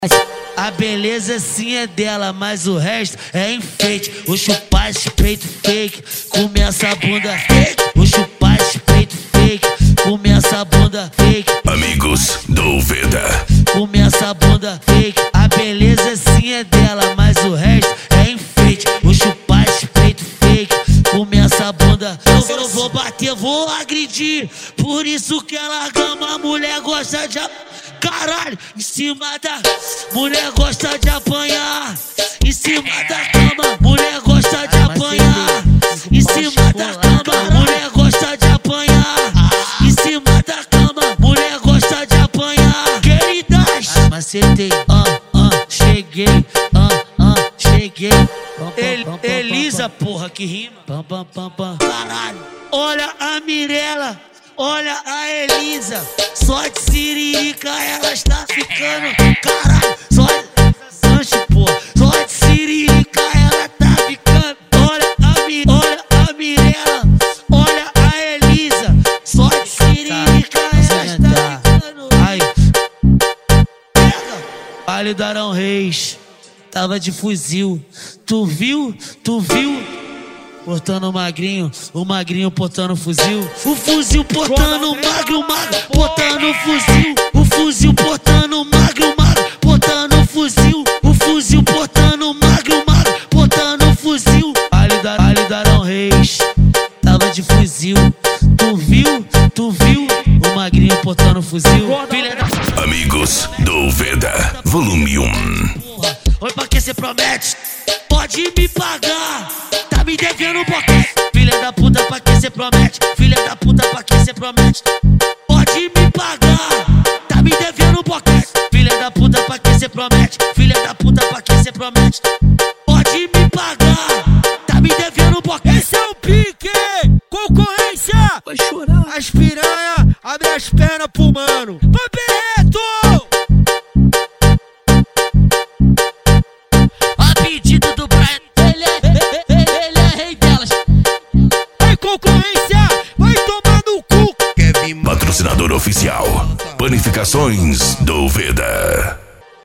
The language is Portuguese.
A beleza sim é dela, mas o resto é enfeite. O chupar esse peito fake, comer essa bunda fake. O chupar esse peito fake, comer essa bunda fake. Amigos do Veda, comer essa bunda fake. A beleza sim é dela, mas o resto é enfeite. O chupar esse peito fake, comer essa bunda. Eu não vou bater, vou agredir. Por isso que ela gama, a mulher gosta de caralho, em cima da mulher gosta de apanhar. Em cima da cama, mulher gosta de apanhar. Em cima da cama, mulher gosta de apanhar. Em cima da cama, mulher gosta de apanhar. Queridas, macetei, cheguei, cheguei. Elisa, porra, que rima. Caralho, olha a Mirella. Olha a Elisa, só de siririca ela está ficando. Caralho, só de Sancho, pô, só de siririca ela tá ficando. Olha a Mirella, olha a Elisa, só de siririca ela está ficando. Ai, pega. Vale do Arão Reis, tava de fuzil. Tu viu? Portando o magrinho portando o fuzil. O fuzil portando o magro portando o fuzil. O fuzil portando o magro portando o fuzil. O fuzil portando o magro portando o fuzil. Vale do Arão Reis, tava de fuzil. Tu viu? O magrinho portando o fuzil. Amigos do Veda, volume 1. Oi, pra que cê promete? Pode me pagar, tá me devendo um boquete. Filha da puta, pra que cê promete? Filha da puta, pra que cê promete? Pode me pagar, tá me devendo um boquete. Filha da puta, pra que cê promete? Filha da puta, pra que cê promete? Pode me pagar, tá me devendo um boquete. Esse é o pique, concorrência. Vai chorar. As piranha, abre as pernas pro mano. Papereto! Pedido do Brian, ele é rei delas. Vai concorrência, vai tomar no cu. Patrocinador oficial, Panificações do Veda.